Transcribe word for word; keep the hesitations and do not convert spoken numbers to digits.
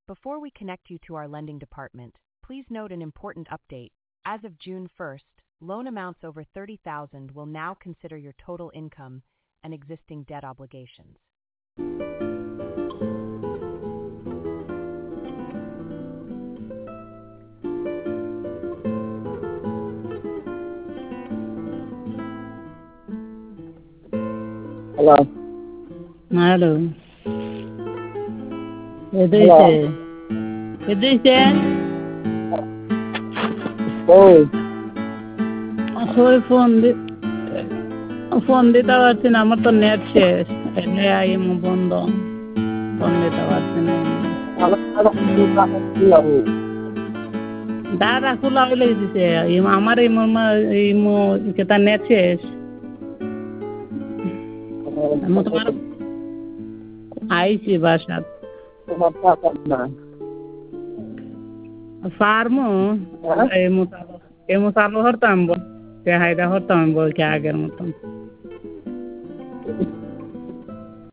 Before we connect you to our lending department, please note an important update. As of June first, loan amounts over thirty thousand will now consider your total income and existing debt obligations. Hello. Hello. What do you Hello. say? What do you say? Hey. Sorry, phone di phone দিতে পারছি না, আমার তো net শেষ। এলে I am বন্ধ, phone দিতে পারছি না। দাদা খোলা হইলে দিছে আমার এই এই কেতা নেট শেষ। আমি তোমার আইছি বাসাত ফার্মো এই মোতালো এই মোতালো হরতাম বল হায়দা হরতাম বল কে আগের মতন।